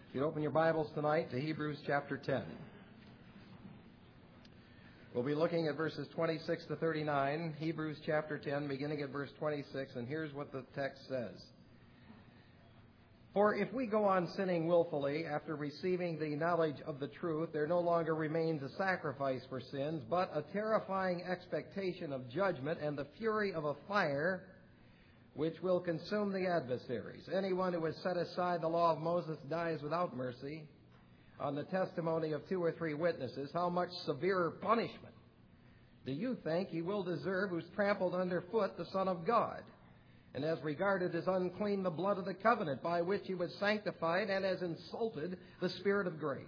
You'd open your Bibles tonight to Hebrews chapter 10. We'll be looking at verses 26 to 39, Hebrews chapter 10, beginning at verse 26, and here's what the text says. For if we go on sinning willfully after receiving the knowledge of the truth, there no longer remains a sacrifice for sins, but a terrifying expectation of judgment and the fury of a fire which will consume the adversaries. Anyone who has set aside the law of Moses dies without mercy. On the testimony of 2 or 3 witnesses, how much severer punishment do you think he will deserve who's trampled underfoot the Son of God, and has regarded as unclean the blood of the covenant by which he was sanctified, and has insulted the Spirit of grace?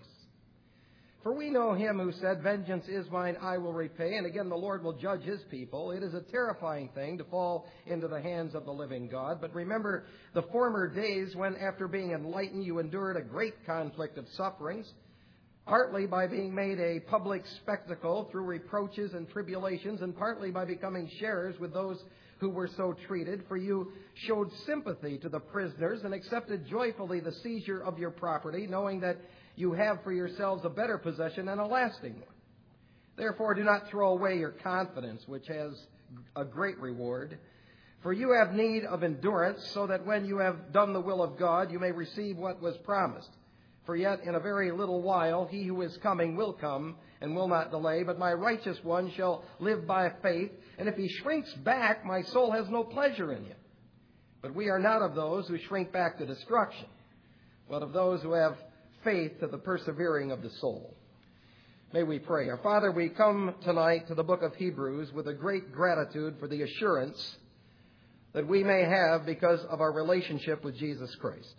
For we know him who said, vengeance is mine, I will repay, and again the Lord will judge his people. It is a terrifying thing to fall into the hands of the living God. But remember the former days when, after being enlightened, you endured a great conflict of sufferings, partly by being made a public spectacle through reproaches and tribulations, and partly by becoming sharers with those who were so treated. For you showed sympathy to the prisoners and accepted joyfully the seizure of your property, knowing that you have for yourselves a better possession and a lasting one. Therefore, do not throw away your confidence, which has a great reward. For you have need of endurance, so that when you have done the will of God, you may receive what was promised. For yet in a very little while he who is coming will come and will not delay. But my righteous one shall live by faith, and if he shrinks back, my soul has no pleasure in him. But we are not of those who shrink back to destruction, but of those who have faith to the persevering of the soul. May we pray. Our Father, we come tonight to the book of Hebrews with a great gratitude for the assurance that we may have because of our relationship with Jesus Christ.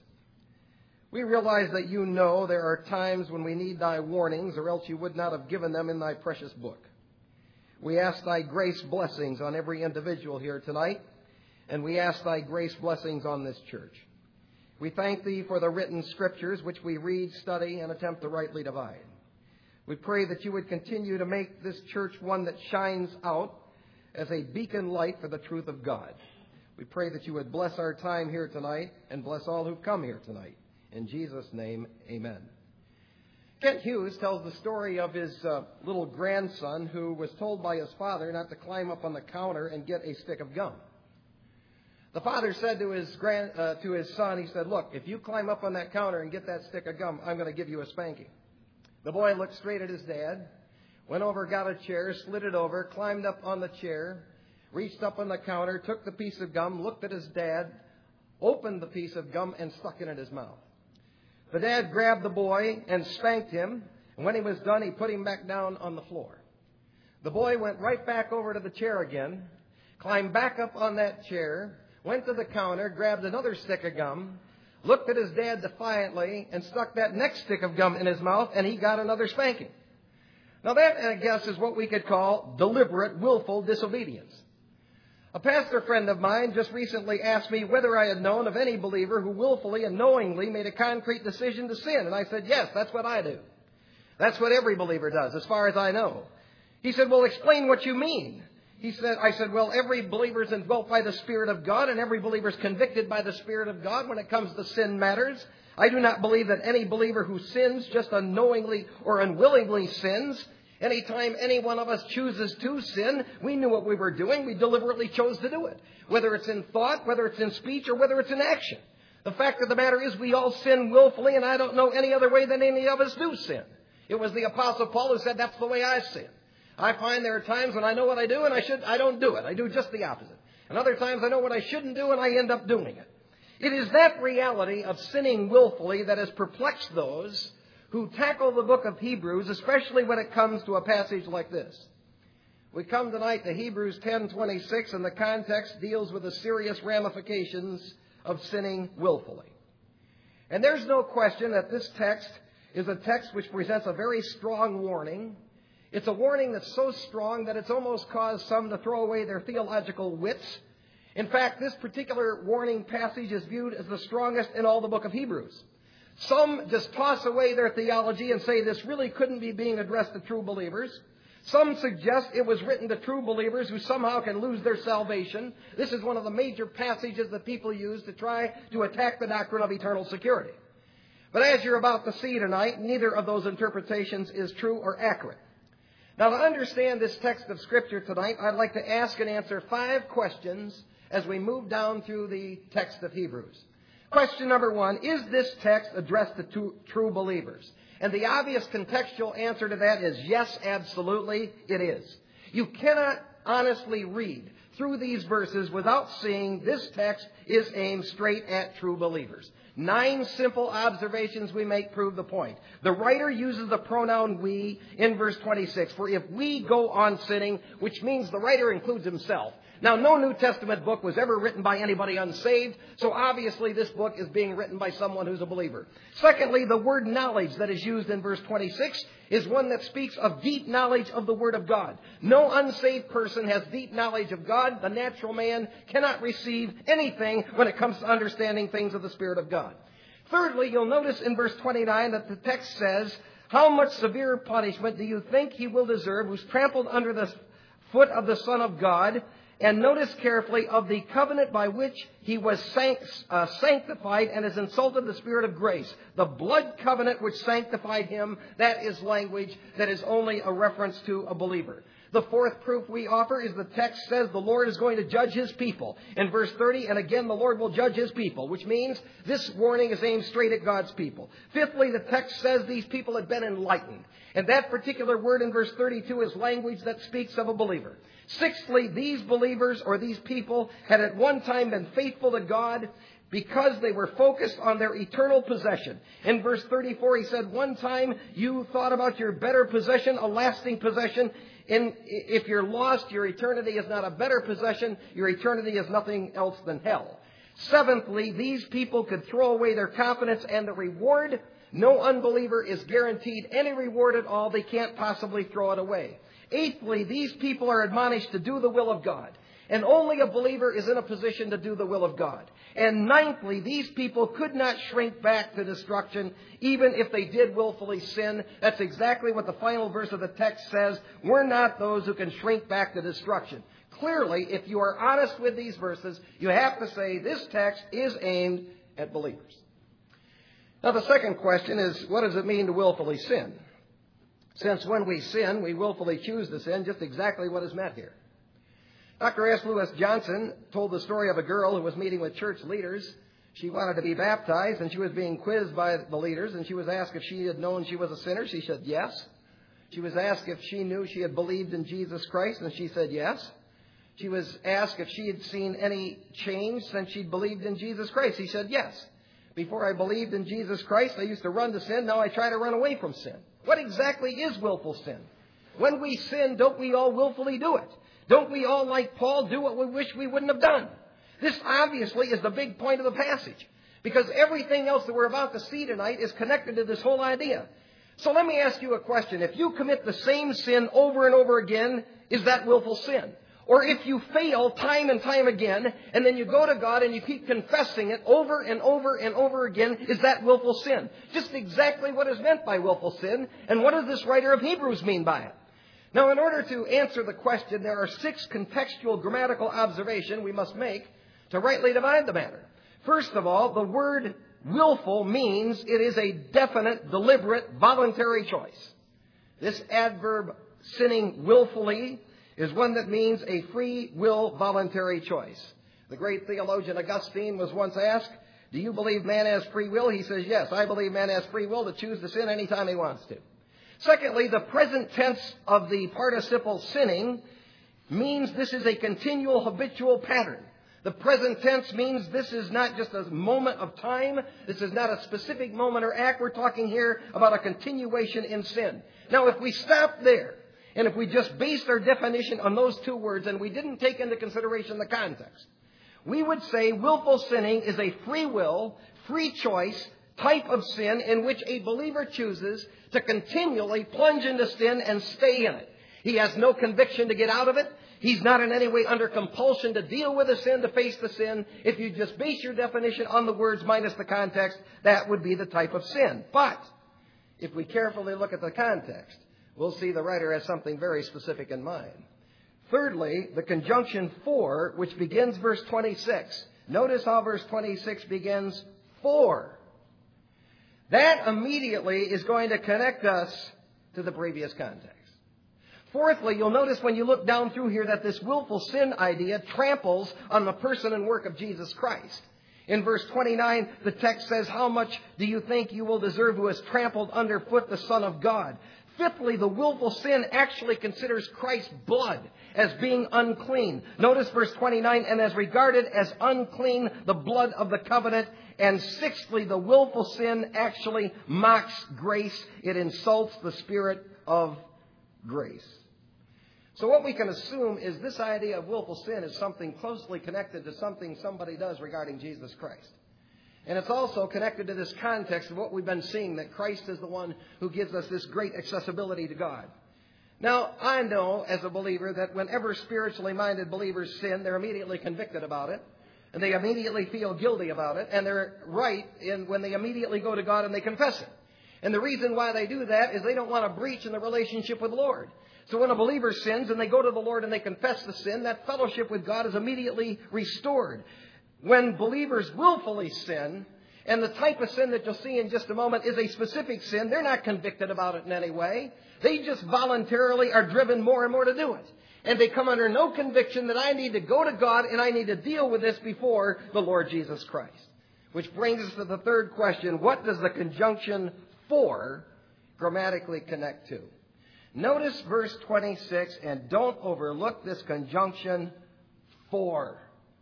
We realize that you know there are times when we need thy warnings, or else you would not have given them in thy precious book. We ask thy grace blessings on every individual here tonight, and we ask thy grace blessings on this church. We thank thee for the written scriptures which we read, study, and attempt to rightly divide. We pray that you would continue to make this church one that shines out as a beacon light for the truth of God. We pray that you would bless our time here tonight and bless all who've come here tonight. In Jesus' name, amen. Kent Hughes tells the story of his little grandson who was told by his father not to climb up on the counter and get a stick of gum. The father said to his son, he said, look, if you climb up on that counter and get that stick of gum, I'm going to give you a spanking. The boy looked straight at his dad, went over, got a chair, slid it over, climbed up on the chair, reached up on the counter, took the piece of gum, looked at his dad, opened the piece of gum, and stuck it in his mouth. The dad grabbed the boy and spanked him, and when he was done, he put him back down on the floor. The boy went right back over to the chair again, climbed back up on that chair, went to the counter, grabbed another stick of gum, looked at his dad defiantly, and stuck that next stick of gum in his mouth, and he got another spanking. Now that, I guess, is what we could call deliberate, willful disobedience. A pastor friend of mine just recently asked me whether I had known of any believer who willfully and knowingly made a concrete decision to sin. And I said, yes, that's what I do. That's what every believer does, as far as I know. He said, well, explain what you mean. I said, well, every believer is indwelt by the Spirit of God, and every believer is convicted by the Spirit of God when it comes to sin matters. I do not believe that any believer who sins just unknowingly or unwillingly sins. Anytime any one of us chooses to sin, we knew what we were doing. We deliberately chose to do it. Whether it's in thought, whether it's in speech, or whether it's in action. The fact of the matter is we all sin willfully, and I don't know any other way than any of us do sin. It was the Apostle Paul who said, that's the way I sin. I find there are times when I know what I do and I don't do it. I do just the opposite. And other times I know what I shouldn't do and I end up doing it. It is that reality of sinning willfully that has perplexed those who tackle the book of Hebrews, especially when it comes to a passage like this. We come tonight to Hebrews 10:26, and the context deals with the serious ramifications of sinning willfully. And there's no question that this text is a text which presents a very strong warning. It's a warning that's so strong that it's almost caused some to throw away their theological wits. In fact, this particular warning passage is viewed as the strongest in all the book of Hebrews. Some just toss away their theology and say this really couldn't be being addressed to true believers. Some suggest it was written to true believers who somehow can lose their salvation. This is one of the major passages that people use to try to attack the doctrine of eternal security. But as you're about to see tonight, neither of those interpretations is true or accurate. Now, to understand this text of Scripture tonight, I'd like to ask and answer 5 questions as we move down through the text of Hebrews. Question number 1, is this text addressed to true believers? And the obvious contextual answer to that is yes, absolutely, it is. You cannot honestly read through these verses without seeing this text is aimed straight at true believers. 9 simple observations we make prove the point. The writer uses the pronoun we in verse 26. For if we go on sinning, which means the writer includes himself. Now, no New Testament book was ever written by anybody unsaved, so obviously this book is being written by someone who's a believer. Secondly, the word knowledge that is used in verse 26 is one that speaks of deep knowledge of the Word of God. No unsaved person has deep knowledge of God. The natural man cannot receive anything when it comes to understanding things of the Spirit of God. Thirdly, you'll notice in verse 29 that the text says, how much severe punishment do you think he will deserve who's trampled under the foot of the Son of God? And notice carefully of the covenant by which he was sanctified and has insulted the Spirit of grace. The blood covenant which sanctified him, that is language that is only a reference to a believer. The fourth proof we offer is the text says the Lord is going to judge his people. In verse 30, and again the Lord will judge his people, which means this warning is aimed straight at God's people. Fifthly, the text says these people have been enlightened. And that particular word in verse 32 is language that speaks of a believer. Sixthly, these believers or these people had at one time been faithful to God because they were focused on their eternal possession. In verse 34, he said, one time you thought about your better possession, a lasting possession. If you're lost, your eternity is not a better possession. Your eternity is nothing else than hell. Seventhly, these people could throw away their confidence and the reward. No unbeliever is guaranteed any reward at all. They can't possibly throw it away. Eighthly, these people are admonished to do the will of God. And only a believer is in a position to do the will of God. And ninthly, these people could not shrink back to destruction even if they did willfully sin. That's exactly what the final verse of the text says. We're not those who can shrink back to destruction. Clearly, if you are honest with these verses, you have to say this text is aimed at believers. Now, the second question is, what does it mean to willfully sin? Since when we sin, we willfully choose to sin, just exactly what is meant here. Dr. S. Lewis Johnson told the story of a girl who was meeting with church leaders. She wanted to be baptized, and she was being quizzed by the leaders, and she was asked if she had known she was a sinner. She said yes. She was asked if she knew she had believed in Jesus Christ, and she said yes. She was asked if she had seen any change since she'd believed in Jesus Christ. She said yes. Before I believed in Jesus Christ, I used to run to sin. Now I try to run away from sin. What exactly is willful sin? When we sin, don't we all willfully do it? Don't we all, like Paul, do what we wish we wouldn't have done? This obviously is the big point of the passage, because everything else that we're about to see tonight is connected to this whole idea. So let me ask you a question. If you commit the same sin over and over again, is that willful sin? Or if you fail time and time again, and then you go to God and you keep confessing it over and over and over again, is that willful sin? Just exactly what is meant by willful sin, and what does this writer of Hebrews mean by it? Now, in order to answer the question, there are 6 contextual grammatical observations we must make to rightly divide the matter. First of all, the word willful means it is a definite, deliberate, voluntary choice. This adverb, sinning willfully, is one that means a free will voluntary choice. The great theologian Augustine was once asked, do you believe man has free will? He says, yes, I believe man has free will to choose to sin anytime he wants to. Secondly, the present tense of the participle sinning means this is a continual habitual pattern. The present tense means this is not just a moment of time. This is not a specific moment or act. We're talking here about a continuation in sin. Now, if we stop there, and if we just based our definition on those 2 words and we didn't take into consideration the context, we would say willful sinning is a free will, free choice type of sin in which a believer chooses to continually plunge into sin and stay in it. He has no conviction to get out of it. He's not in any way under compulsion to deal with the sin, to face the sin. If you just base your definition on the words minus the context, that would be the type of sin. But if we carefully look at the context, we'll see the writer has something very specific in mind. Thirdly, the conjunction for, which begins verse 26. Notice how verse 26 begins, for. That immediately is going to connect us to the previous context. Fourthly, you'll notice when you look down through here that this willful sin idea tramples on the person and work of Jesus Christ. In verse 29, the text says, "How much do you think you will deserve who has trampled underfoot the Son of God?" Fifthly, the willful sin actually considers Christ's blood as being unclean. Notice verse 29, "and as regarded as unclean the blood of the covenant." And sixthly, the willful sin actually mocks grace. It insults the Spirit of grace. So what we can assume is this idea of willful sin is something closely connected to something somebody does regarding Jesus Christ. And it's also connected to this context of what we've been seeing, that Christ is the one who gives us this great accessibility to God. Now, I know as a believer that whenever spiritually minded believers sin, they're immediately convicted about it. And they immediately feel guilty about it. And they're right when they immediately go to God and they confess it. And the reason why they do that is they don't want to breach in the relationship with the Lord. So when a believer sins and they go to the Lord and they confess the sin, that fellowship with God is immediately restored. When believers willfully sin, and the type of sin that you'll see in just a moment is a specific sin, they're not convicted about it in any way. They just voluntarily are driven more and more to do it. And they come under no conviction that I need to go to God and I need to deal with this before the Lord Jesus Christ. Which brings us to the third question. What does the conjunction for grammatically connect to? Notice verse 26, and don't overlook this conjunction for.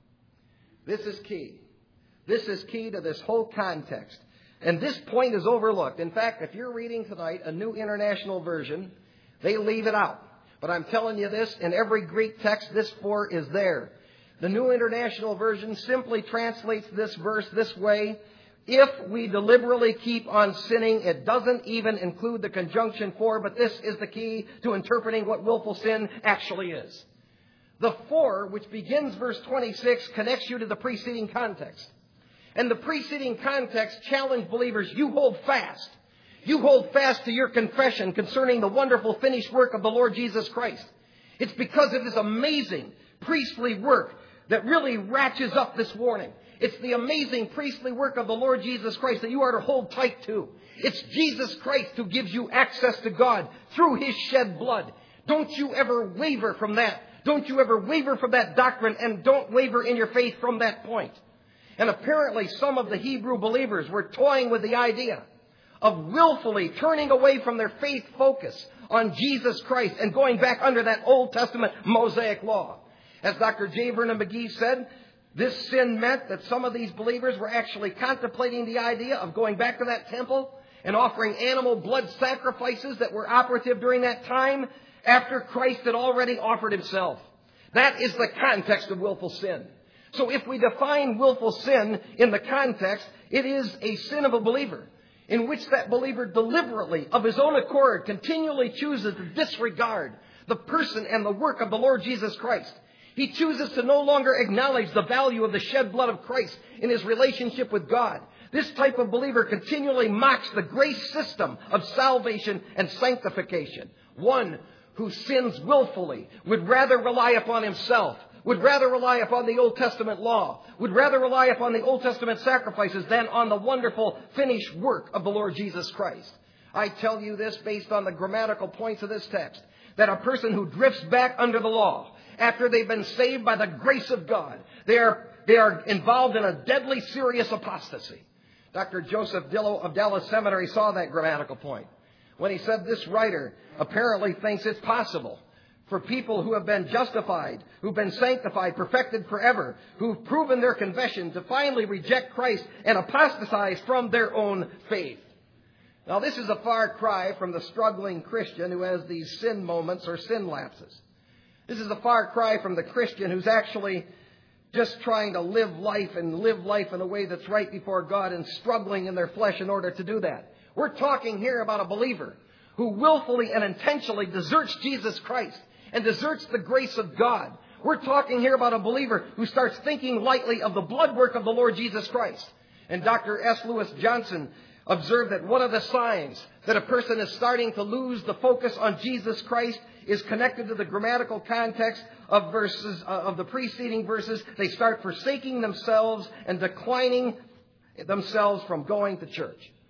This is key. This is key to this whole context. And this point is overlooked. In fact, if you're reading tonight a New International Version, they leave it out. But I'm telling you this, in every Greek text, this for is there. The New International Version simply translates this verse this way: if we deliberately keep on sinning. It doesn't even include the conjunction for, but this is the key to interpreting what willful sin actually is. The for, which begins verse 26, connects you to the preceding context. And the preceding context challenged believers, you hold fast. You hold fast to your confession concerning the wonderful finished work of the Lord Jesus Christ. It's because of this amazing priestly work that really ratchets up this warning. It's the amazing priestly work of the Lord Jesus Christ that you are to hold tight to. It's Jesus Christ who gives you access to God through His shed blood. Don't you ever waver from that. Don't you ever waver from that doctrine, and don't waver in your faith from that point. And apparently some of the Hebrew believers were toying with the idea of willfully turning away from their faith focus on Jesus Christ and going back under that Old Testament Mosaic law. As Dr. J. Vernon McGee said, this sin meant that some of these believers were actually contemplating the idea of going back to that temple and offering animal blood sacrifices that were operative during that time after Christ had already offered Himself. That is the context of willful sin. So if we define willful sin in the context, it is a sin of a believer in which that believer deliberately, of his own accord, continually chooses to disregard the person and the work of the Lord Jesus Christ. He chooses to no longer acknowledge the value of the shed blood of Christ in his relationship with God. This type of believer continually mocks the grace system of salvation and sanctification. One who sins willfully would rather rely upon himself, would rather rely upon the Old Testament law, would rather rely upon the Old Testament sacrifices than on the wonderful finished work of the Lord Jesus Christ. I tell you this based on the grammatical points of this text, that a person who drifts back under the law after they've been saved by the grace of God, they are involved in a deadly serious apostasy. Dr. Joseph Dillow of Dallas Seminary saw that grammatical point when he said this writer apparently thinks it's possible for people who have been justified, who've been sanctified, perfected forever, who've proven their confession to finally reject Christ and apostatize from their own faith. Now, this is a far cry from the struggling Christian who has these sin moments or sin lapses. This is a far cry from the Christian who's actually just trying to live life in a way that's right before God and struggling in their flesh in order to do that. We're talking here about a believer who willfully and intentionally deserts Jesus Christ and deserts the grace of God. We're talking here about a believer who starts thinking lightly of the blood work of the Lord Jesus Christ. And Dr. S. Lewis Johnson observed that one of the signs that a person is starting to lose the focus on Jesus Christ is connected to the grammatical context of verses of the preceding verses. They start forsaking themselves and declining themselves from going to church.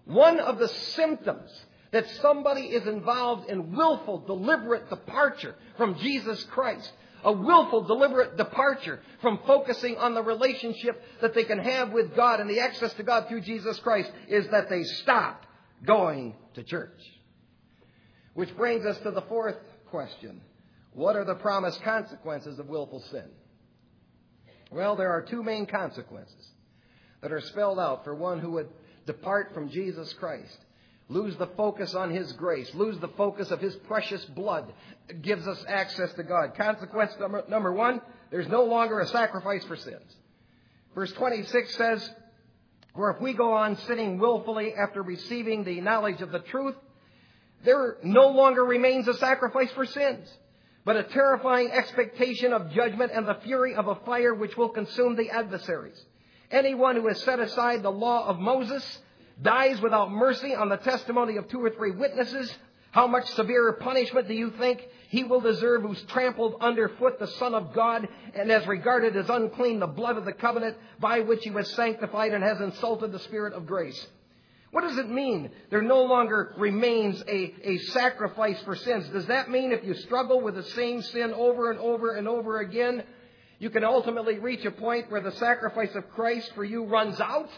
One of the symptoms that somebody is involved in willful, deliberate departure from Jesus Christ, a willful, deliberate departure from focusing on the relationship that they can have with God and the access to God through Jesus Christ, is that they stop going to church. Which brings us to the fourth question. What are the promised consequences of willful sin? Well, there are two main consequences that are spelled out for one who would depart from Jesus Christ. Lose the focus on His grace. Lose the focus of His precious blood. It gives us access to God. Consequence number one, there's no longer a sacrifice for sins. Verse 26 says, "For if we go on sinning willfully after receiving the knowledge of the truth, there no longer remains a sacrifice for sins, but a terrifying expectation of judgment and the fury of a fire which will consume the adversaries. Anyone who has set aside the law of Moses dies without mercy on the testimony of 2 or 3 witnesses. How much severer punishment do you think he will deserve who's trampled underfoot the Son of God and has regarded as unclean the blood of the covenant by which he was sanctified and has insulted the Spirit of grace?" What does it mean? There no longer remains a sacrifice for sins. Does that mean if you struggle with the same sin over and over and over again, you can ultimately reach a point where the sacrifice of Christ for you runs out?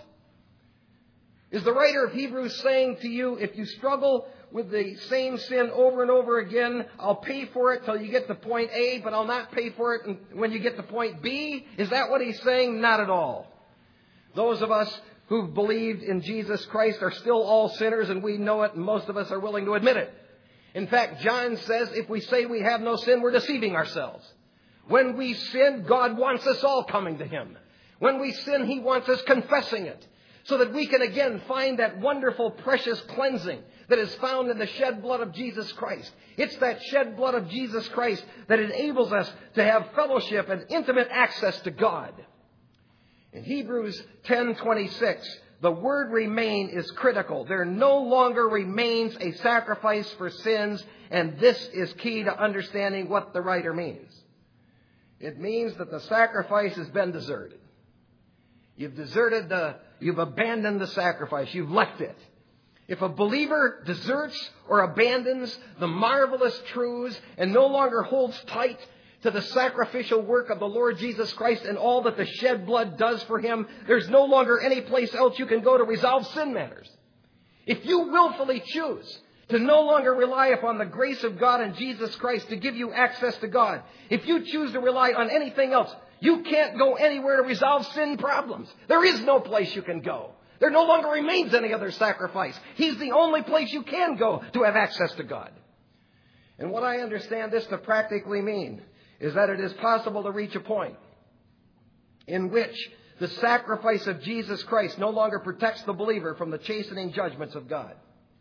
Is the writer of Hebrews saying to you, if you struggle with the same sin over and over again, I'll pay for it till you get to point A, but I'll not pay for it when you get to point B? Is that what he's saying? Not at all. Those of us who've believed in Jesus Christ are still all sinners, and we know it, and most of us are willing to admit it. In fact, John says if we say we have no sin, we're deceiving ourselves. When we sin, God wants us all coming to Him. When we sin, He wants us confessing it, so that we can again find that wonderful, precious cleansing that is found in the shed blood of Jesus Christ. It's that shed blood of Jesus Christ that enables us to have fellowship and intimate access to God. In Hebrews 10:26, the word remain is critical. There no longer remains a sacrifice for sins, and this is key to understanding what the writer means. It means that the sacrifice has been deserted. You've abandoned the sacrifice. You've left it. If a believer deserts or abandons the marvelous truths and no longer holds tight to the sacrificial work of the Lord Jesus Christ and all that the shed blood does for him, there's no longer any place else you can go to resolve sin matters. If you willfully choose to no longer rely upon the grace of God and Jesus Christ to give you access to God, if you choose to rely on anything else, you can't go anywhere to resolve sin problems. There is no place you can go. There no longer remains any other sacrifice. He's the only place you can go to have access to God. And what I understand this to practically mean is that it is possible to reach a point in which the sacrifice of Jesus Christ no longer protects the believer from the chastening judgments of God.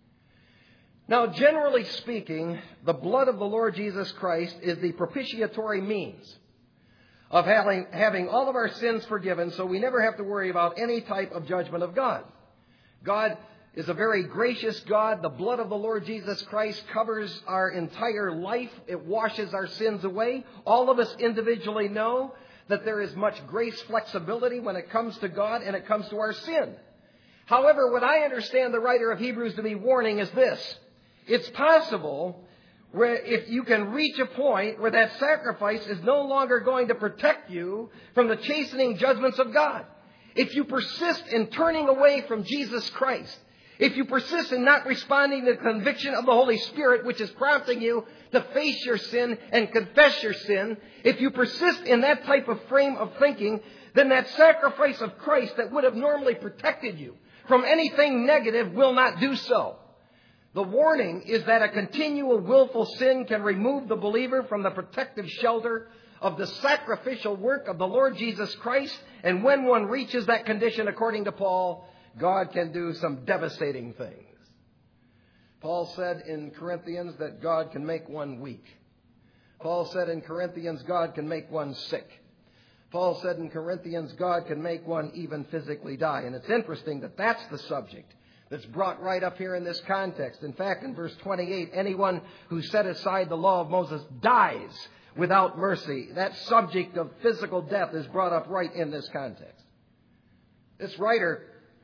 Now, generally speaking, the blood of the Lord Jesus Christ is the propitiatory means of having all of our sins forgiven, so we never have to worry about any type of judgment of God. God is a very gracious God. The blood of the Lord Jesus Christ covers our entire life. It washes our sins away. All of us individually know that there is much grace flexibility when it comes to God and it comes to our sin. However, what I understand the writer of Hebrews to be warning is this. It's possible where if you can reach a point where that sacrifice is no longer going to protect you from the chastening judgments of God. If you persist in turning away from Jesus Christ, if you persist in not responding to the conviction of the Holy Spirit, which is prompting you to face your sin and confess your sin, if you persist in that type of frame of thinking, then that sacrifice of Christ that would have normally protected you from anything negative will not do so. The warning is that a continual willful sin can remove the believer from the protective shelter of the sacrificial work of the Lord Jesus Christ. And when one reaches that condition, according to Paul, God can do some devastating things. Paul said in Corinthians that God can make one weak. Paul said in Corinthians, God can make one sick. Paul said in Corinthians, God can make one even physically die. And it's interesting that that's the subject that's brought right up here in this context. In fact, in verse 28, anyone who set aside the law of Moses dies without mercy. That subject of physical death is brought up right in this context. This writer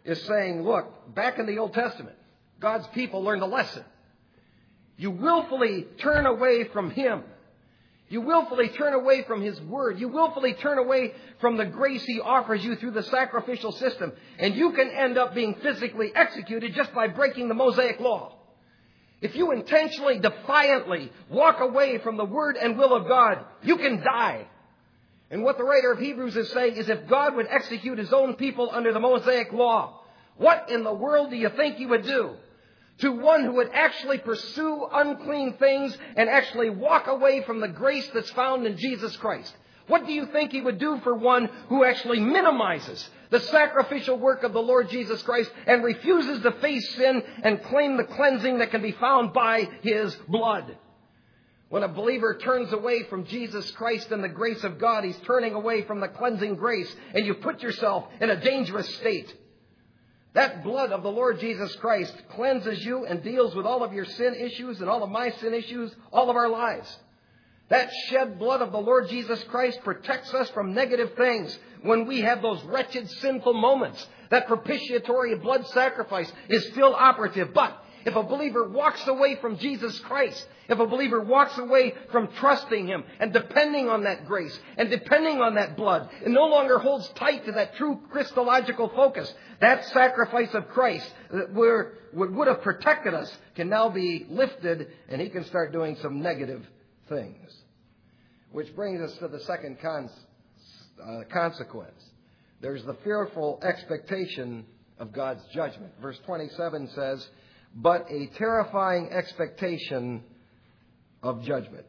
is saying, look, back in the Old Testament, God's people learned a lesson. You willfully turn away from Him. You willfully turn away from His Word. You willfully turn away from the grace He offers you through the sacrificial system. And you can end up being physically executed just by breaking the Mosaic Law. If you intentionally, defiantly walk away from the Word and will of God, you can die. And what the writer of Hebrews is saying is if God would execute His own people under the Mosaic Law, what in the world do you think He would do to one who would actually pursue unclean things and actually walk away from the grace that's found in Jesus Christ? What do you think He would do for one who actually minimizes the sacrificial work of the Lord Jesus Christ and refuses to face sin and claim the cleansing that can be found by His blood? When a believer turns away from Jesus Christ and the grace of God, he's turning away from the cleansing grace, and you put yourself in a dangerous state. That blood of the Lord Jesus Christ cleanses you and deals with all of your sin issues and all of my sin issues, all of our lives. That shed blood of the Lord Jesus Christ protects us from negative things when we have those wretched, sinful moments. That propitiatory blood sacrifice is still operative. But if a believer walks away from Jesus Christ, if a believer walks away from trusting Him and depending on that grace and depending on that blood and no longer holds tight to that true Christological focus, that sacrifice of Christ that would have protected us can now be lifted and he can start doing some negative things. Which brings us to the second consequence. There's the fearful expectation of God's judgment. Verse 27 says, but a terrifying expectation of judgment.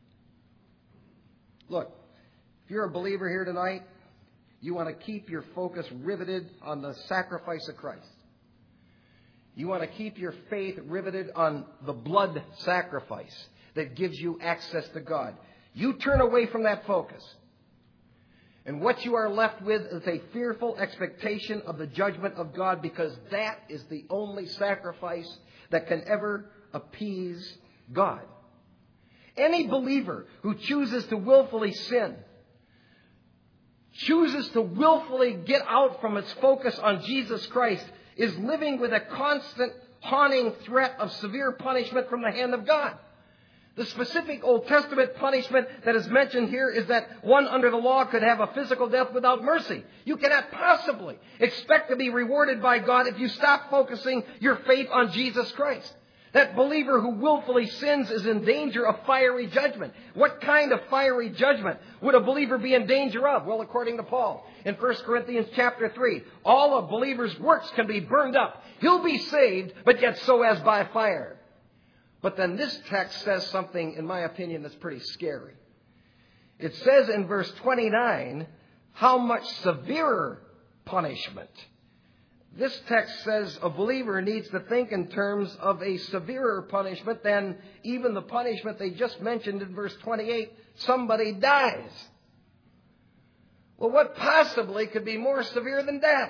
Look, if you're a believer here tonight, you want to keep your focus riveted on the sacrifice of Christ. You want to keep your faith riveted on the blood sacrifice that gives you access to God. You turn away from that focus. And what you are left with is a fearful expectation of the judgment of God, because that is the only sacrifice that can ever appease God. Any believer who chooses to willfully sin, chooses to willfully get out from its focus on Jesus Christ, is living with a constant haunting threat of severe punishment from the hand of God. The specific Old Testament punishment that is mentioned here is that one under the law could have a physical death without mercy. You cannot possibly expect to be rewarded by God if you stop focusing your faith on Jesus Christ. That believer who willfully sins is in danger of fiery judgment. What kind of fiery judgment would a believer be in danger of? Well, according to Paul, in 1 Corinthians chapter 3, all a believer's works can be burned up. He'll be saved, but yet so as by fire. But then this text says something, in my opinion, that's pretty scary. It says in verse 29, how much severer punishment. This text says a believer needs to think in terms of a severer punishment than even the punishment they just mentioned in verse 28. Somebody dies. Well, what possibly could be more severe than death?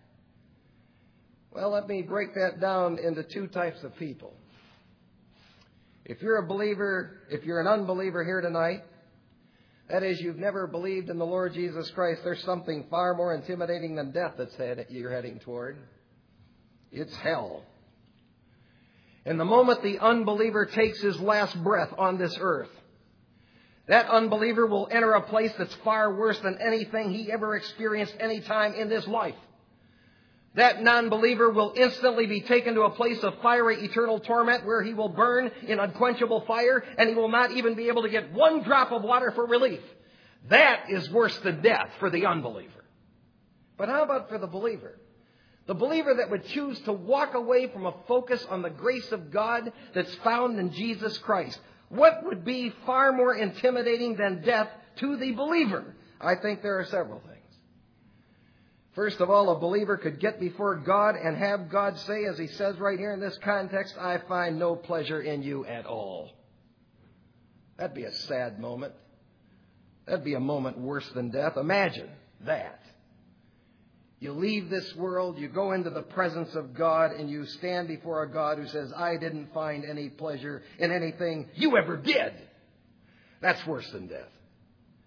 Well, let me break that down into two types of people. If you're a believer, if you're an unbeliever here tonight, that is, you've never believed in the Lord Jesus Christ, there's something far more intimidating than death you're heading toward. It's hell. And the moment the unbeliever takes his last breath on this earth, that unbeliever will enter a place that's far worse than anything he ever experienced any time in this life. That non-believer will instantly be taken to a place of fiery eternal torment where he will burn in unquenchable fire, and he will not even be able to get one drop of water for relief. That is worse than death for the unbeliever. But how about for the believer? The believer that would choose to walk away from a focus on the grace of God that's found in Jesus Christ. What would be far more intimidating than death to the believer? I think there are several things. First of all, a believer could get before God and have God say, as He says right here in this context, I find no pleasure in you at all. That'd be a sad moment. That'd be a moment worse than death. Imagine that. You leave this world, you go into the presence of God, and you stand before a God who says, I didn't find any pleasure in anything you ever did. That's worse than death.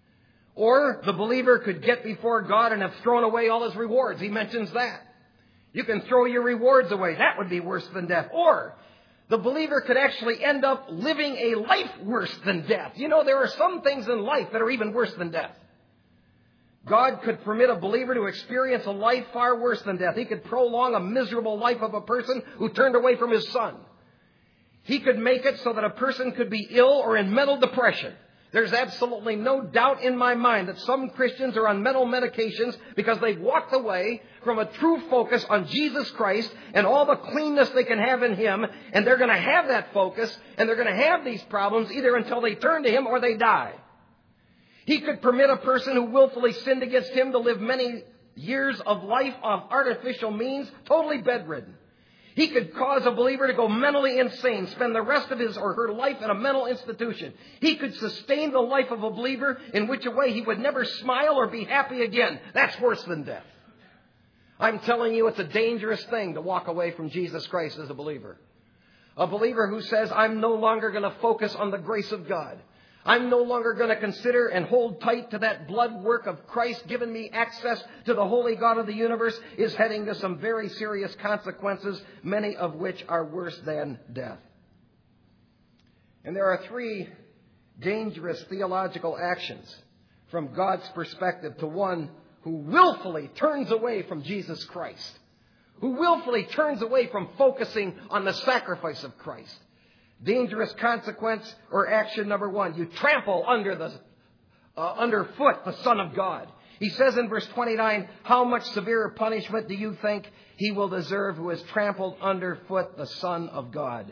Or the believer could get before God and have thrown away all his rewards. He mentions that. You can throw your rewards away. That would be worse than death. Or the believer could actually end up living a life worse than death. You know, there are some things in life that are even worse than death. God could permit a believer to experience a life far worse than death. He could prolong a miserable life of a person who turned away from his Son. He could make it so that a person could be ill or in mental depression. There's absolutely no doubt in my mind that some Christians are on mental medications because they've walked away from a true focus on Jesus Christ and all the cleanness they can have in Him, and they're going to have that focus, and they're going to have these problems either until they turn to Him or they die. He could permit a person who willfully sinned against Him to live many years of life of artificial means, totally bedridden. He could cause a believer to go mentally insane, spend the rest of his or her life in a mental institution. He could sustain the life of a believer in which a way he would never smile or be happy again. That's worse than death. I'm telling you, it's a dangerous thing to walk away from Jesus Christ as a believer. A believer who says, I'm no longer going to focus on the grace of God. I'm no longer going to consider and hold tight to that blood work of Christ giving me access to the holy God of the universe, is heading to some very serious consequences, many of which are worse than death. And there are 3 dangerous theological actions from God's perspective to one who willfully turns away from Jesus Christ, who willfully turns away from focusing on the sacrifice of Christ. Dangerous consequence or action number 1. You trample underfoot the Son of God. He says in verse 29, how much severer punishment do you think he will deserve who has trampled underfoot the Son of God?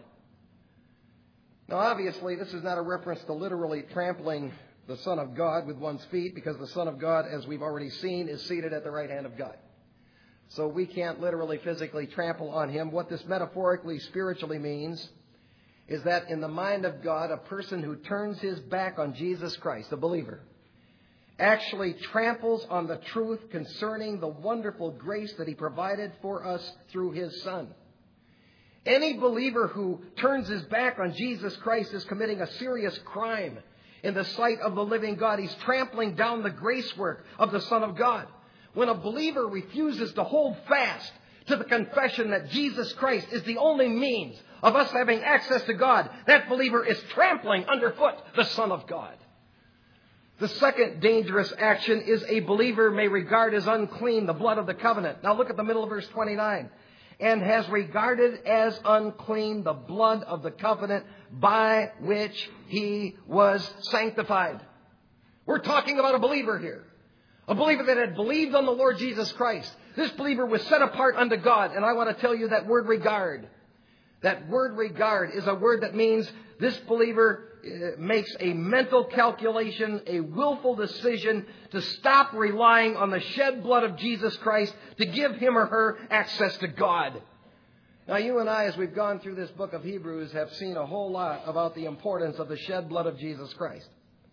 Now, obviously, this is not a reference to literally trampling the Son of God with one's feet, because the Son of God, as we've already seen, is seated at the right hand of God. So we can't literally, physically trample on Him. What this metaphorically, spiritually means is that in the mind of God, a person who turns his back on Jesus Christ, a believer, actually tramples on the truth concerning the wonderful grace that He provided for us through His Son. Any believer who turns his back on Jesus Christ is committing a serious crime in the sight of the living God. He's trampling down the grace work of the Son of God. When a believer refuses to hold fast to the confession that Jesus Christ is the only means of us having access to God, that believer is trampling underfoot the Son of God. The second dangerous action is a believer may regard as unclean the blood of the covenant. Now look at the middle of verse 29. And has regarded as unclean the blood of the covenant by which he was sanctified. We're talking about a believer here. A believer that had believed on the Lord Jesus Christ. This believer was set apart unto God. And I want to tell you that word regard. That word regard is a word that means this believer makes a mental calculation, a willful decision to stop relying on the shed blood of Jesus Christ to give him or her access to God. Now, you and I, as we've gone through this book of Hebrews, have seen a whole lot about the importance of the shed blood of Jesus Christ.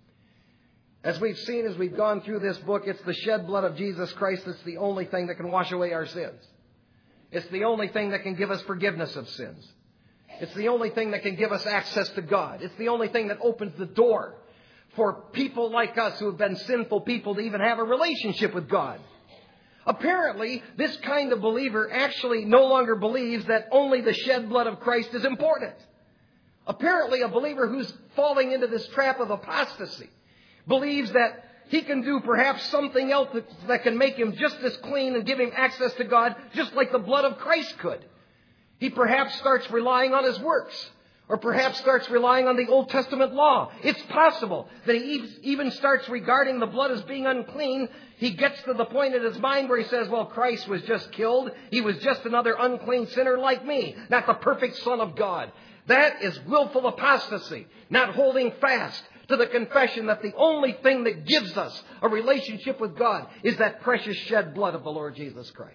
As we've seen as we've gone through this book, it's the shed blood of Jesus Christ that's the only thing that can wash away our sins. It's the only thing that can give us forgiveness of sins. It's the only thing that can give us access to God. It's the only thing that opens the door for people like us who have been sinful people to even have a relationship with God. Apparently, this kind of believer actually no longer believes that only the shed blood of Christ is important. Apparently, a believer who's falling into this trap of apostasy believes that he can do perhaps something else that can make him just as clean and give him access to God just like the blood of Christ could. He perhaps starts relying on his works, or perhaps starts relying on the Old Testament law. It's possible that he even starts regarding the blood as being unclean. He gets to the point in his mind where he says, well, Christ was just killed. He was just another unclean sinner like me, not the perfect Son of God. That is willful apostasy, not holding fast to the confession that the only thing that gives us a relationship with God is that precious shed blood of the Lord Jesus Christ.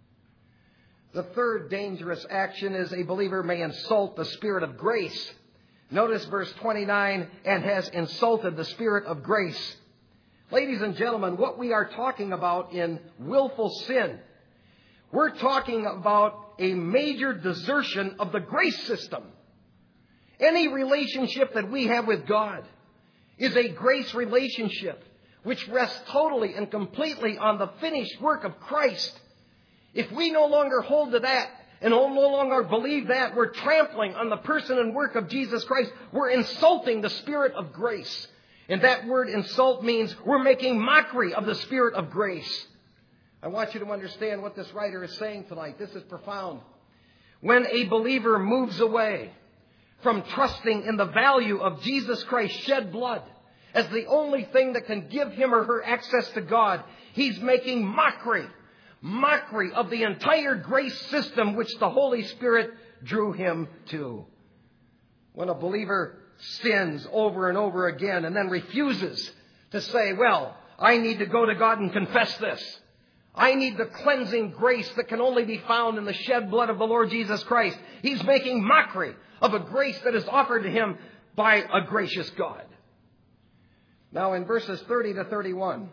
The third dangerous action is a believer may insult the Spirit of grace. Notice verse 29, and has insulted the Spirit of grace. Ladies and gentlemen, what we are talking about in willful sin, we're talking about a major desertion of the grace system. Any relationship that we have with God is a grace relationship which rests totally and completely on the finished work of Christ. If we no longer hold to that and no longer believe that, we're trampling on the person and work of Jesus Christ. We're insulting the Spirit of grace. And that word insult means we're making mockery of the Spirit of grace. I want you to understand what this writer is saying tonight. This is profound. When a believer moves away from trusting in the value of Jesus Christ's shed blood as the only thing that can give him or her access to God, he's making mockery of the entire grace system which the Holy Spirit drew him to. When a believer sins over and over again and then refuses to say, well, I need to go to God and confess this. I need the cleansing grace that can only be found in the shed blood of the Lord Jesus Christ. He's making mockery of a grace that is offered to him by a gracious God. Now in verses 30 to 31,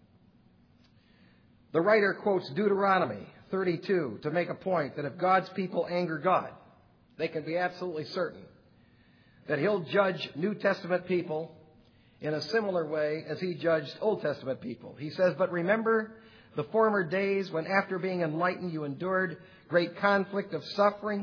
the writer quotes Deuteronomy 32 to make a point that if God's people anger God, they can be absolutely certain that He'll judge New Testament people in a similar way as He judged Old Testament people. He says, but remember the former days when after being enlightened you endured great conflict of suffering.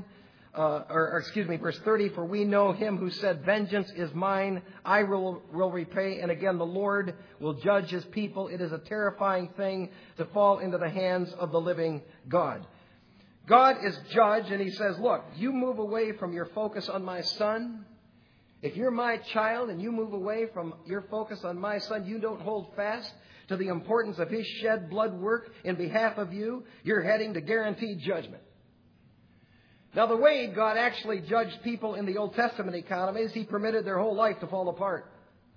Verse 30, for we know Him who said, vengeance is mine, I will repay. And again, the Lord will judge His people. It is a terrifying thing to fall into the hands of the living God. God is judge, and He says, look, you move away from your focus on my Son. If you're my child and you move away from your focus on my Son, you don't hold fast to the importance of His shed blood work in behalf of you, you're heading to guaranteed judgment. Now, the way God actually judged people in the Old Testament economy is He permitted their whole life to fall apart.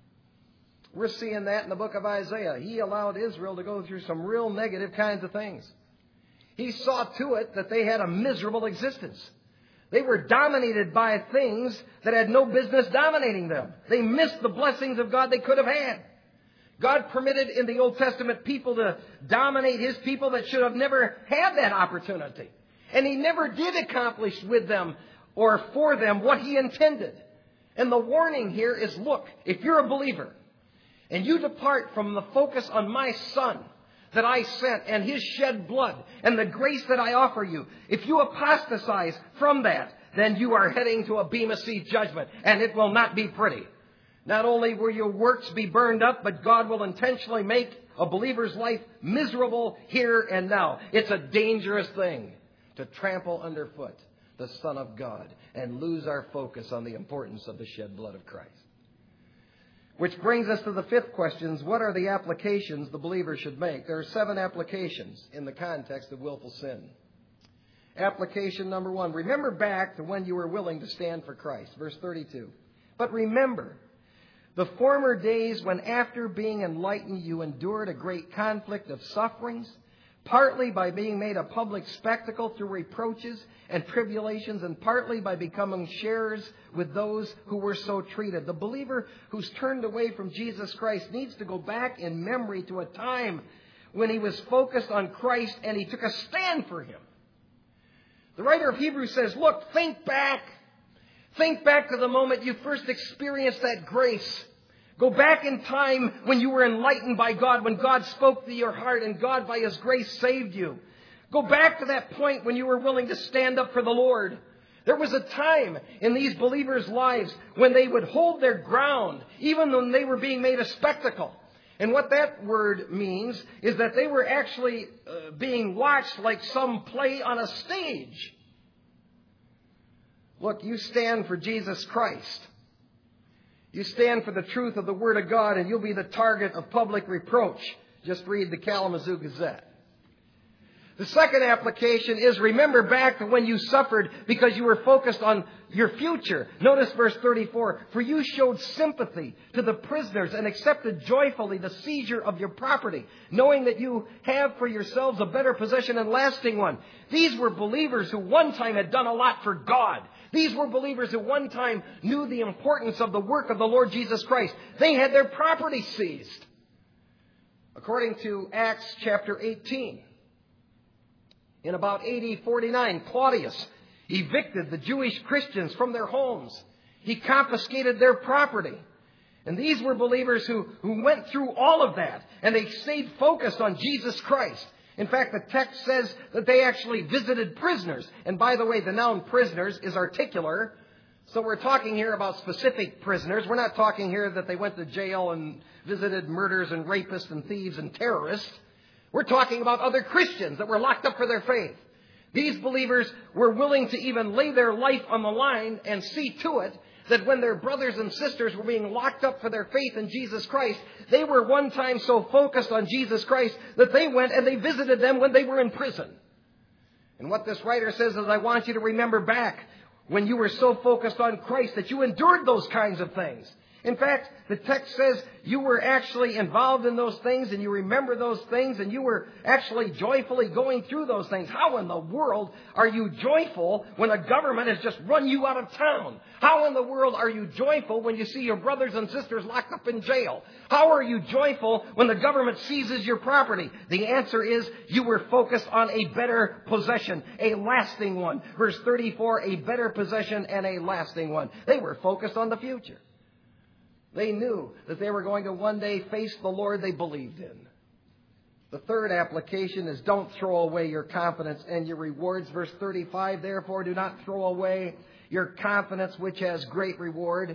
We're seeing that in the book of Isaiah. He allowed Israel to go through some real negative kinds of things. He saw to it that they had a miserable existence. They were dominated by things that had no business dominating them. They missed the blessings of God they could have had. God permitted in the Old Testament people to dominate His people that should have never had that opportunity. And He never did accomplish with them or for them what He intended. And the warning here is, look, if you're a believer and you depart from the focus on my Son that I sent and His shed blood and the grace that I offer you, if you apostatize from that, then you are heading to a Bema Seat judgment, and it will not be pretty. Not only will your works be burned up, but God will intentionally make a believer's life miserable here and now. It's a dangerous thing to trample underfoot the Son of God and lose our focus on the importance of the shed blood of Christ. Which brings us to the fifth question: what are the applications the believer should make? There are 7 applications in the context of willful sin. Application number 1, remember back to when you were willing to stand for Christ. Verse 32. But remember the former days when after being enlightened you endured a great conflict of sufferings, partly by being made a public spectacle through reproaches and tribulations, and partly by becoming sharers with those who were so treated. The believer who's turned away from Jesus Christ needs to go back in memory to a time when he was focused on Christ and he took a stand for Him. The writer of Hebrews says, look, think back. Think back to the moment you first experienced that grace. Go back in time when you were enlightened by God, when God spoke to your heart and God by His grace saved you. Go back to that point when you were willing to stand up for the Lord. There was a time in these believers' lives when they would hold their ground, even when they were being made a spectacle. And what that word means is that they were actually being watched like some play on a stage. Look, you stand for Jesus Christ. You stand for the truth of the Word of God, and you'll be the target of public reproach. Just read the Kalamazoo Gazette. The second application is remember back to when you suffered because you were focused on your future. Notice verse 34. For you showed sympathy to the prisoners and accepted joyfully the seizure of your property, knowing that you have for yourselves a better possession and lasting one. These were believers who one time had done a lot for God. These were believers who one time knew the importance of the work of the Lord Jesus Christ. They had their property seized. According to Acts chapter 18, in about AD 49, Claudius evicted the Jewish Christians from their homes. He confiscated their property. And these were believers who went through all of that. And they stayed focused on Jesus Christ. In fact, the text says that they actually visited prisoners. And by the way, the noun prisoners is articular. So we're talking here about specific prisoners. We're not talking here that they went to jail and visited murderers and rapists and thieves and terrorists. We're talking about other Christians that were locked up for their faith. These believers were willing to even lay their life on the line and see to it that when their brothers and sisters were being locked up for their faith in Jesus Christ, they were one time so focused on Jesus Christ that they went and they visited them when they were in prison. And what this writer says is, I want you to remember back when you were so focused on Christ that you endured those kinds of things. In fact, the text says you were actually involved in those things and you remember those things and you were actually joyfully going through those things. How in the world are you joyful when a government has just run you out of town? How in the world are you joyful when you see your brothers and sisters locked up in jail? How are you joyful when the government seizes your property? The answer is you were focused on a better possession, a lasting one. Verse 34, a better possession and a lasting one. They were focused on the future. They knew that they were going to one day face the Lord they believed in. The third application is don't throw away your confidence and your rewards. Verse 35, therefore do not throw away your confidence, which has great reward.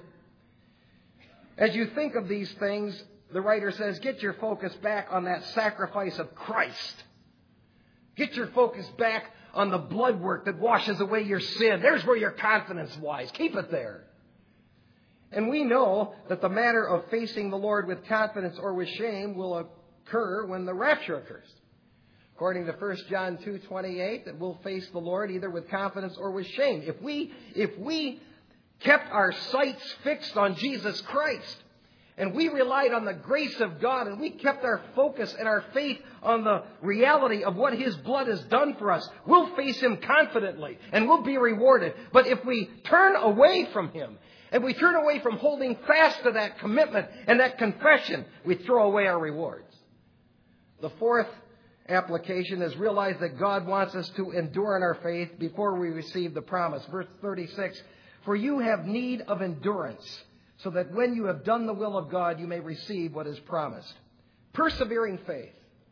As you think of these things, the writer says, get your focus back on that sacrifice of Christ. Get your focus back on the blood work that washes away your sin. There's where your confidence lies. Keep it there. And we know that the matter of facing the Lord with confidence or with shame will occur when the rapture occurs. According to 1 John 2:28, that we'll face the Lord either with confidence or with shame. If we kept our sights fixed on Jesus Christ, and we relied on the grace of God, and we kept our focus and our faith on the reality of what His blood has done for us, we'll face Him confidently, and we'll be rewarded. But if we turn away from Him, and we turn away from holding fast to that commitment and that confession, we throw away our rewards. The fourth application is realize that God wants us to endure in our faith before we receive the promise. Verse 36, for you have need of endurance, so that when you have done the will of God, you may receive what is promised. Persevering faith.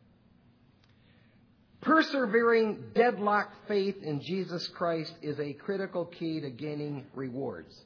Persevering, deadlocked faith in Jesus Christ is a critical key to gaining rewards.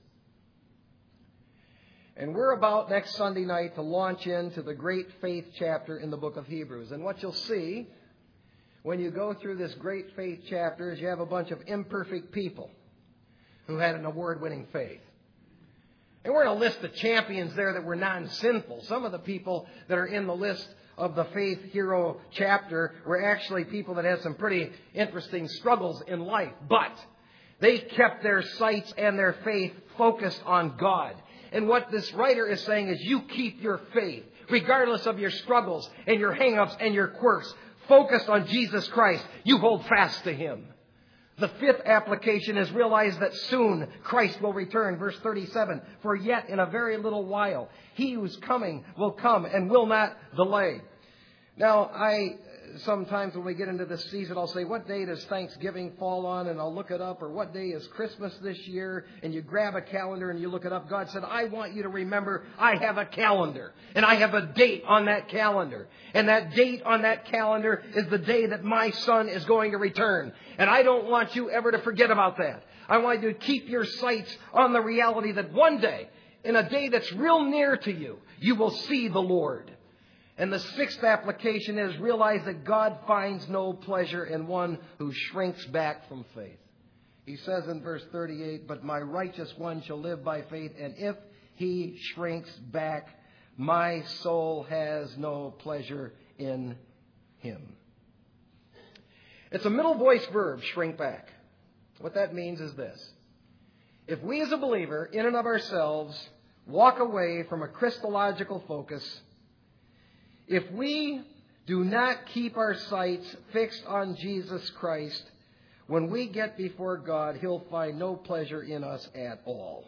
And we're about next Sunday night to launch into the great faith chapter in the book of Hebrews. And what you'll see when you go through this great faith chapter is you have a bunch of imperfect people who had an award-winning faith. And we're going to list the champions there that were non-sinful. Some of the people that are in the list of the faith hero chapter were actually people that had some pretty interesting struggles in life. But they kept their sights and their faith focused on God. And what this writer is saying is you keep your faith, regardless of your struggles and your hang-ups and your quirks, focused on Jesus Christ. You hold fast to Him. The fifth application is realize that soon Christ will return. Verse 37, for yet in a very little while, He who's coming will come and will not delay. Now, sometimes when we get into this season, I'll say, what day does Thanksgiving fall on? And I'll look it up. Or what day is Christmas this year? And you grab a calendar and you look it up. God said, I want you to remember I have a calendar. And I have a date on that calendar. And that date on that calendar is the day that my Son is going to return. And I don't want you ever to forget about that. I want you to keep your sights on the reality that one day, in a day that's real near to you, you will see the Lord. And the sixth application is realize that God finds no pleasure in one who shrinks back from faith. He says in verse 38, but my righteous one shall live by faith, and if he shrinks back, my soul has no pleasure in him. It's a middle voice verb, shrink back. What that means is this. If we as a believer, in and of ourselves, walk away from a Christological focus, if we do not keep our sights fixed on Jesus Christ, when we get before God, He'll find no pleasure in us at all.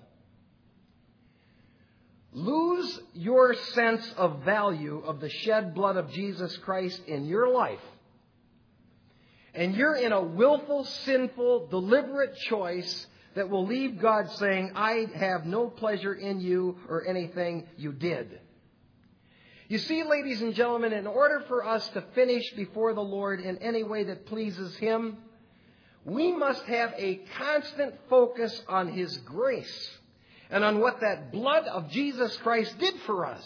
Lose your sense of value of the shed blood of Jesus Christ in your life, and you're in a willful, sinful, deliberate choice that will leave God saying, I have no pleasure in you or anything you did. You see, ladies and gentlemen, in order for us to finish before the Lord in any way that pleases Him, we must have a constant focus on His grace and on what that blood of Jesus Christ did for us.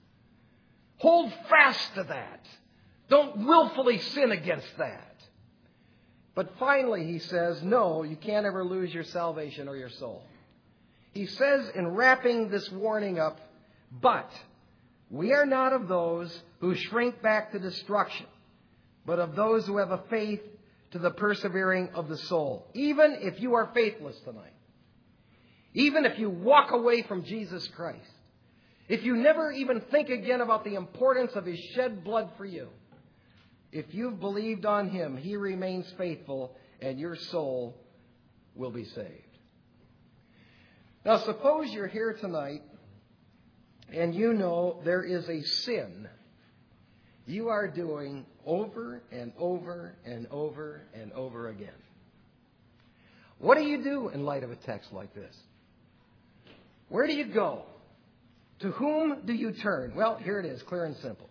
Hold fast to that. Don't willfully sin against that. But finally, he says, no, you can't ever lose your salvation or your soul. He says in wrapping this warning up, but we are not of those who shrink back to destruction, but of those who have a faith to the persevering of the soul. Even if you are faithless tonight, even if you walk away from Jesus Christ, if you never even think again about the importance of His shed blood for you, if you've believed on Him, He remains faithful and your soul will be saved. Now, suppose you're here tonight and you know there is a sin you are doing over and over and over and over again. What do you do in light of a text like this? Where do you go? To whom do you turn? Well, here it is, clear and simple.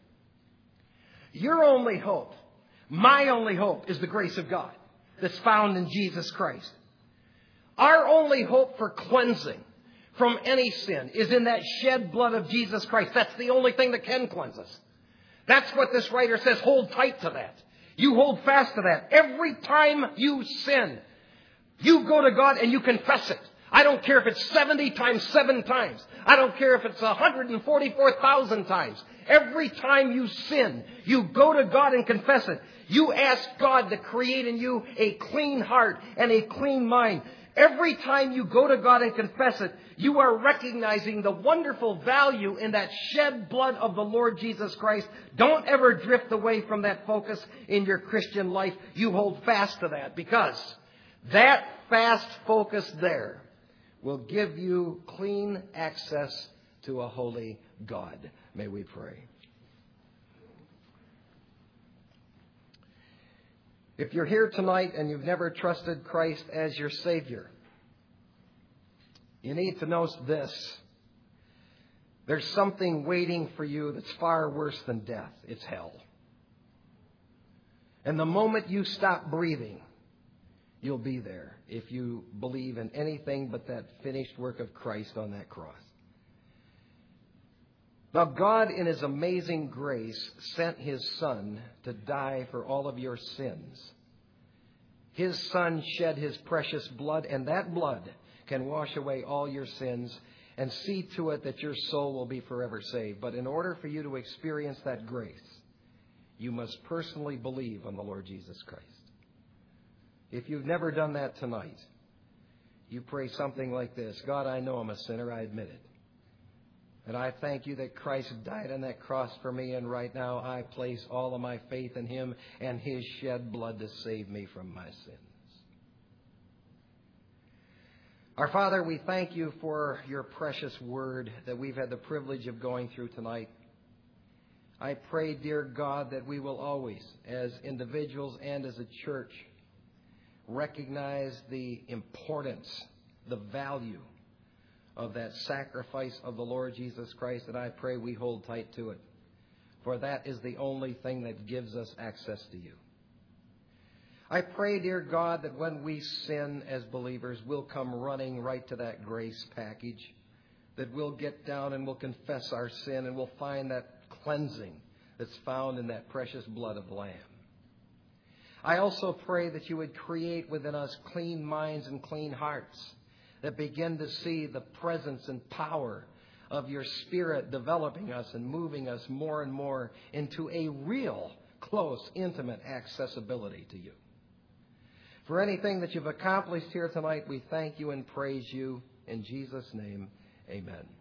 Your only hope, my only hope, is the grace of God that's found in Jesus Christ. Our only hope for cleansing from any sin is in that shed blood of Jesus Christ. That's the only thing that can cleanse us. That's what this writer says. Hold tight to that. You hold fast to that. Every time you sin, you go to God and you confess it. I don't care if it's 70 times 7 times. I don't care if it's 144,000 times. Every time you sin, you go to God and confess it. You ask God to create in you a clean heart and a clean mind. Every time you go to God and confess it, you are recognizing the wonderful value in that shed blood of the Lord Jesus Christ. Don't ever drift away from that focus in your Christian life. You hold fast to that, because that fast focus there will give you clean access to a holy God. May we pray. If you're here tonight and you've never trusted Christ as your Savior, you need to know this. There's something waiting for you that's far worse than death. It's hell. And the moment you stop breathing, you'll be there if you believe in anything but that finished work of Christ on that cross. Now, God, in His amazing grace, sent His Son to die for all of your sins. His Son shed His precious blood, and that blood can wash away all your sins and see to it that your soul will be forever saved. But in order for you to experience that grace, you must personally believe on the Lord Jesus Christ. If you've never done that tonight, you pray something like this: God, I know I'm a sinner. I admit it. And I thank you that Christ died on that cross for me, and right now I place all of my faith in Him and His shed blood to save me from my sins. Our Father, we thank you for your precious word that we've had the privilege of going through tonight. I pray, dear God, that we will always, as individuals and as a church, recognize the importance, the value of that sacrifice of the Lord Jesus Christ, and I pray we hold tight to it. For that is the only thing that gives us access to you. I pray, dear God, that when we sin as believers, we'll come running right to that grace package, that we'll get down and we'll confess our sin and we'll find that cleansing that's found in that precious blood of the Lamb. I also pray that you would create within us clean minds and clean hearts that begin to see the presence and power of your Spirit developing us and moving us more and more into a real, close, intimate accessibility to you. For anything that you've accomplished here tonight, we thank you and praise you. In Jesus' name, amen.